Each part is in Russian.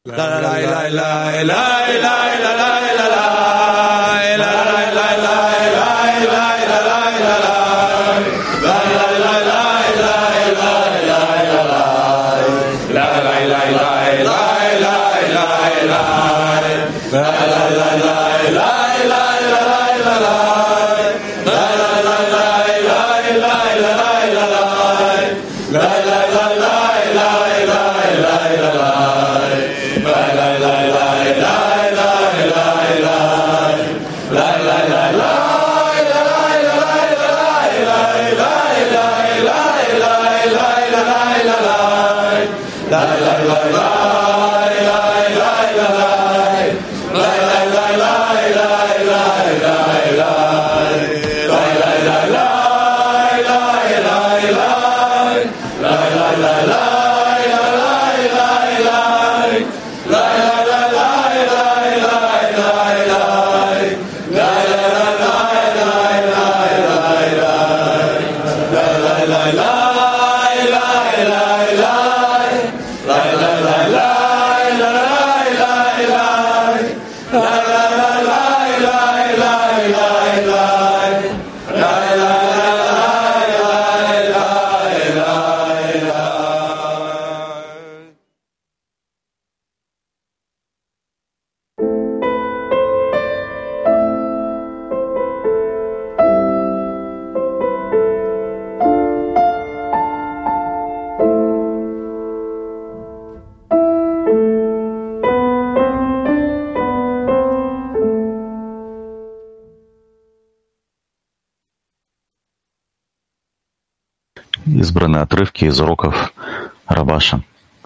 Избраны отрывки из уроков Рабаша.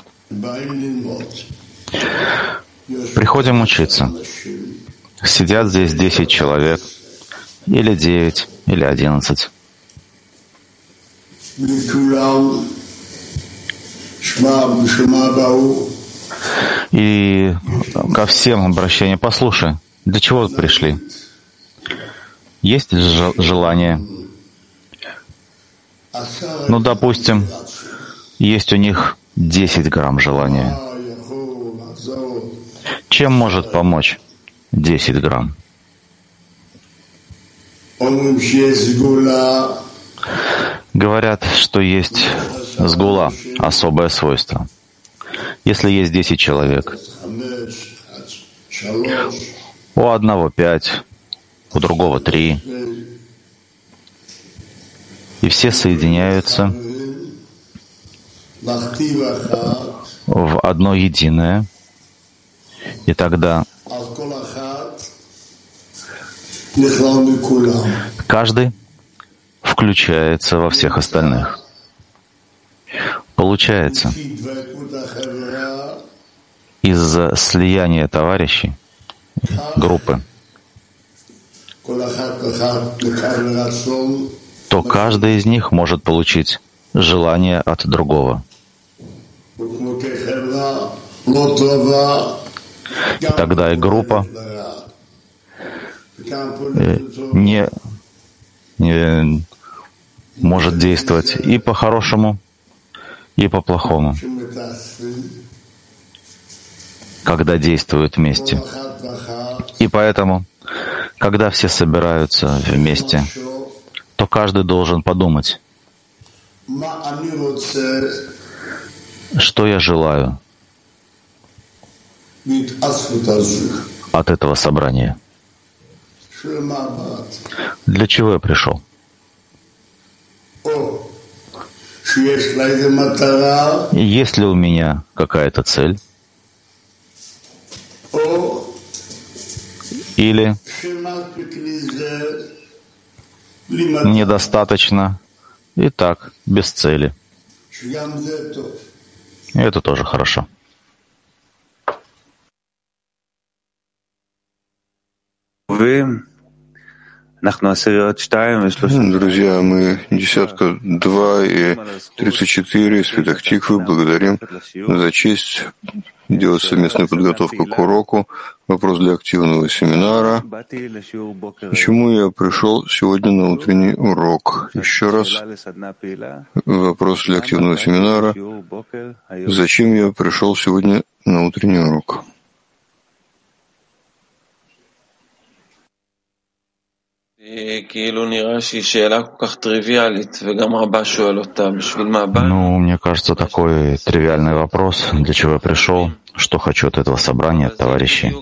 Приходим учиться. Сидят здесь 10 человек, или 9, или 11. И ко всем обращение: послушай, для чего пришли? Есть желание? Ну, допустим, есть у них 10 грамм желания. Чем может помочь 10 грамм? Говорят, что есть сгула, особое свойство. Если есть 10 человек, у одного 5, у другого 3, и все соединяются в одно единое, и тогда каждый включается во всех остальных. Получается, из-за слияния товарищей, группы, то каждый из них может получить желание от другого. И тогда и группа не может действовать и по-хорошему, и по-плохому, когда действуют вместе. И поэтому, когда все собираются вместе, то каждый должен подумать, что я желаю от этого собрания. Для чего я пришел? Есть ли у меня какая-то цель? Или недостаточно и так, без цели? Это тоже хорошо. Друзья, мы 10-2 и 34 из Петах-Тиквы благодарим за честь делать совместную подготовку к уроку. Вопрос для активного семинара. Почему я пришел сегодня на утренний урок? Еще раз. Вопрос для активного семинара. Зачем я пришел сегодня на утренний урок. Ну, мне кажется, такой тривиальный вопрос, для чего я пришел, что хочу от этого собрания, от товарищей.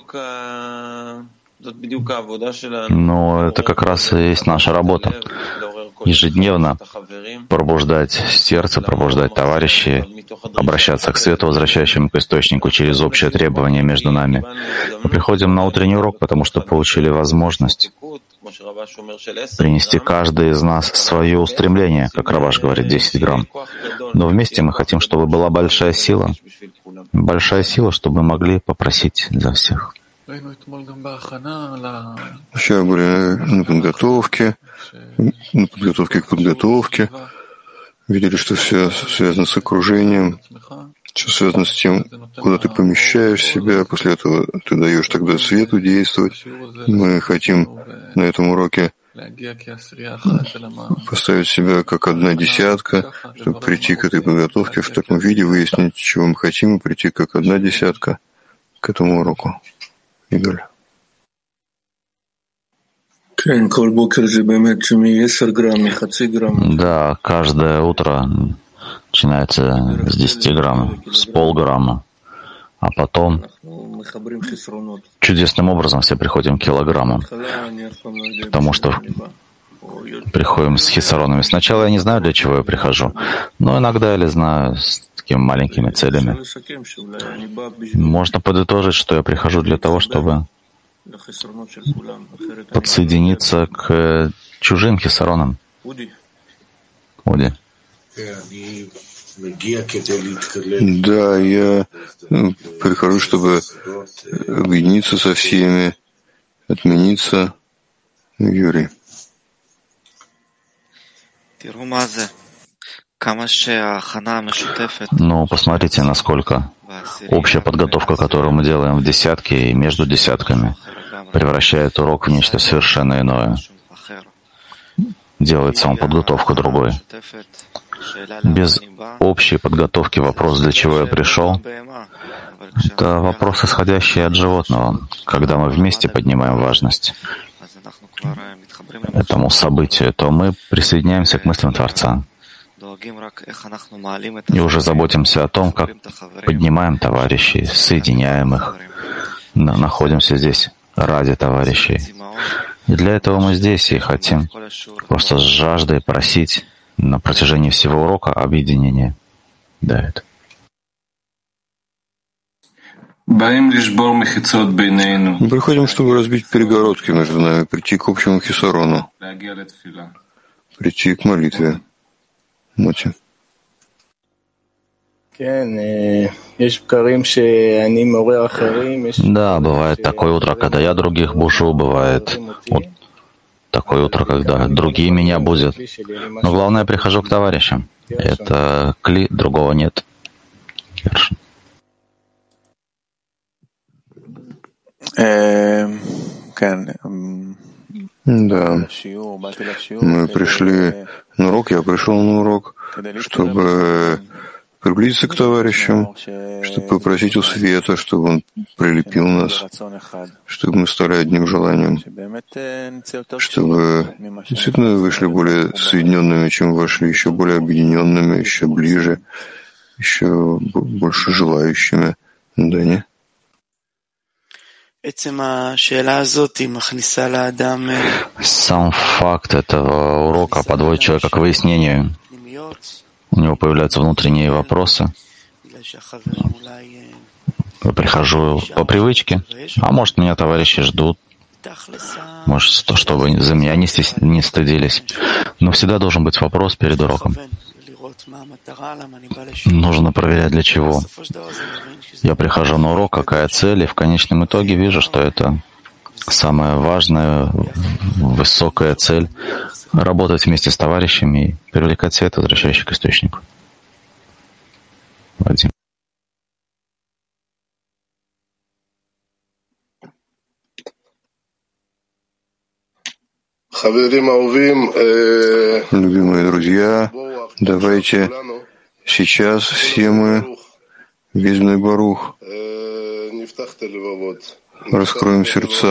Но это как раз и есть наша работа. Ежедневно пробуждать сердце, пробуждать товарищей, обращаться к свету, возвращающему к источнику через общее требование между нами. Мы приходим на утренний урок, потому что получили возможность принести каждый из нас свое устремление, как Раваш говорит, 10 грамм. Но вместе мы хотим, чтобы была большая сила, чтобы мы могли попросить за всех. Вчера были на подготовке к подготовке. Видели, что все связано с окружением, все связано с тем, куда ты помещаешь себя. После этого ты даешь тогда свету действовать. Мы хотим на этом уроке поставить себя как 1/10, чтобы прийти к этой подготовке в таком виде, выяснить, чего мы хотим, и прийти как 1/10 к этому уроку. Игорь. Да, каждое утро начинается с 10 грамм, с полграмма, а потом чудесным образом все приходим к килограммам, потому что приходим с хисаронами. Сначала я не знаю, для чего я прихожу, но иногда я знаю с такими маленькими целями. Можно подытожить, что я прихожу для того, чтобы подсоединиться к чужим хисаронам. Уди. Да, я прихожу, чтобы объединиться со всеми, отмениться. Юрий. Ну, посмотрите, насколько общая подготовка, которую мы делаем в десятке и между десятками, превращает урок в нечто совершенно иное. Делает саму подготовку другой. Без общей подготовки вопрос, для чего я пришел, это вопрос, исходящий от животного, когда мы вместе поднимаем важность этому событию, то мы присоединяемся к мыслям Творца и уже заботимся о том, как поднимаем товарищей, соединяем их, находимся здесь ради товарищей. И для этого мы здесь и хотим просто с жаждой просить на протяжении всего урока объединения. Давид. Мы приходим, чтобы разбить перегородки между нами, прийти к общему хисарону, прийти к молитве. Моти. Да, бывает такое утро, когда я других бушу, бывает вот такое утро, когда другие меня будут. Но главное, я прихожу к товарищам. Это кли, другого нет. Кершин. Да, мы пришли на урок, я пришел на урок, чтобы приблизиться к товарищам, чтобы попросить у света, чтобы он прилепил нас, чтобы мы стали одним желанием, чтобы действительно вышли более соединенными, чем вошли, еще более объединенными, еще ближе, еще больше желающими. Да, не? Сам факт этого урока подводит человека к выяснению. У него появляются внутренние вопросы. Я прихожу по привычке, а может, меня товарищи ждут, может, то, чтобы за меня не стыдились. Но всегда должен быть вопрос перед уроком. Нужно проверять, для чего. Я прихожу на урок, какая цель, и в конечном итоге вижу, что это самая важная, высокая цель — работать вместе с товарищами и привлекать свет, возвращающий к источнику. Вадим. Любимые друзья, давайте сейчас все мы, весь Бней Барух, раскроем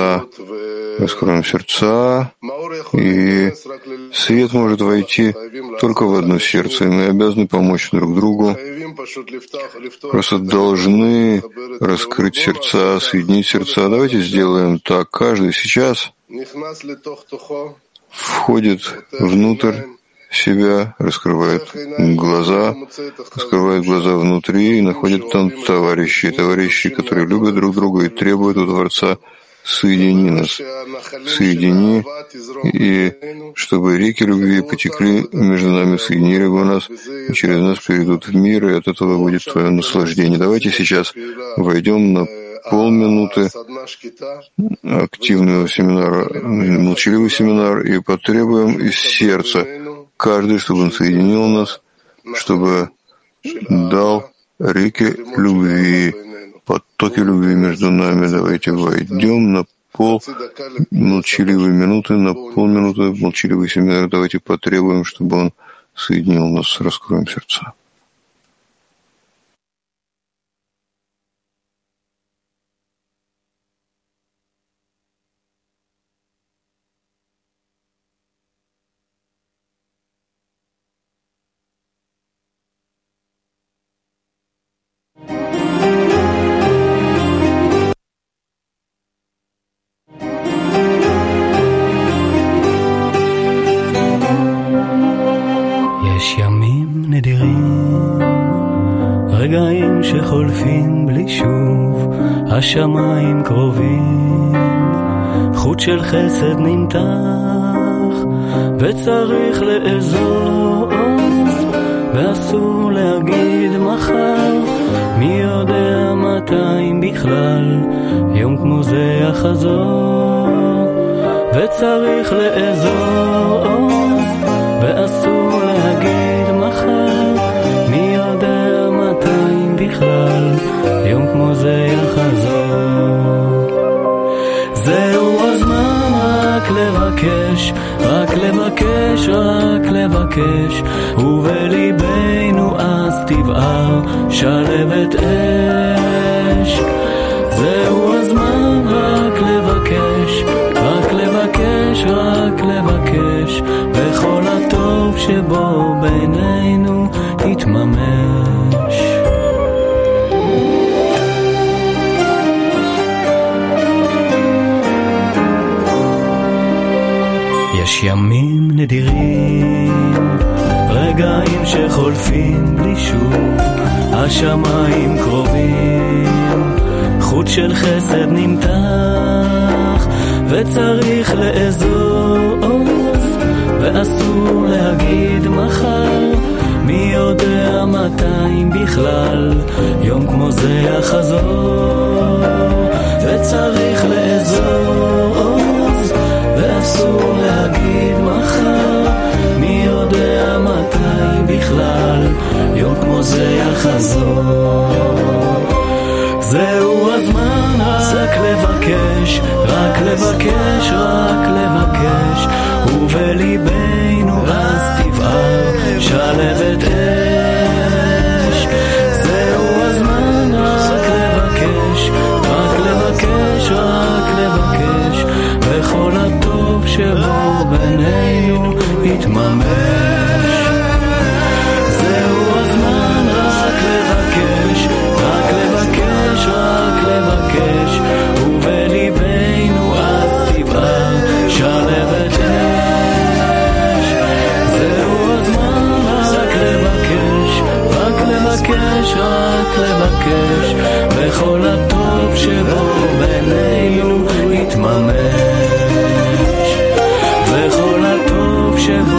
сердца, и свет может войти только в одно сердце, и мы обязаны помочь друг другу. Просто должны раскрыть сердца, соединить сердца. Давайте сделаем так. Каждый сейчас входит внутрь себя, раскрывает глаза внутри и находит там товарищи, которые любят друг друга и требуют у Творца: соедини нас, соедини, и чтобы реки любви потекли между нами, соединили бы нас, и через нас перейдут в мир, и от этого будет твое наслаждение. Давайте сейчас войдем на полминуты активного семинара, молчаливый семинар, и потребуем из сердца каждый, чтобы он соединил нас, чтобы дал реки любви, потоки любви между нами. Давайте войдем на молчаливые минуты, на полминуты молчаливый семинар. Давайте потребуем, чтобы он соединил нас, раскроем сердца. רגעים שחולפים בלי שוב, השמיים קרובים, חוט של חסד נמתח, וצריך לאזוז, ואסור להגיד מחר, מי יודע מתי אם בכלל, יום כמו זה יחזור, וצריך לאזוז, ואסור להגיד מחר, מי יודע מתי אם בכלל, יום כמו זה יחזור. זהו הזמן רק לבקש, רק לבקש, רק לבקש, ובליבנו אז תבער שלבת אש. זהו הזמן רק לבקש, רק לבקש, רק לבקש, וכל הטוב שבו בינינו יתממש. יש ימים נדירים, רגעים שחולפים בלי שוב, השמיים קרובים, חוט של חסד נמתח, וצריך לאזוז, ואסור להגיד מחר, מי יודע מתי אם בכלל, יום כמו זה יחזור, וצריך לאזוז, ואסור להגיד מחר, מי יודע מתי בכלל, יום כמו זה יחזור. זהו הזמן רק לבקש, רק לבקש, רק לבקש, ובליבנו אז תבער שלבת אש. זהו הזמן רק לבקש, רק לבקש, רק לבקש, וכל הטוב שבו בינינו יתממש. זהו הזמן רק לבקש, רק לבקש, רק לבקש, ובליבנו אז תבער שלבת אש. זהו הזמן רק לבקש, רק לבקש, רק לבקש, וכל הטוב שבו בינינו יתממש. וכל הטוב שבו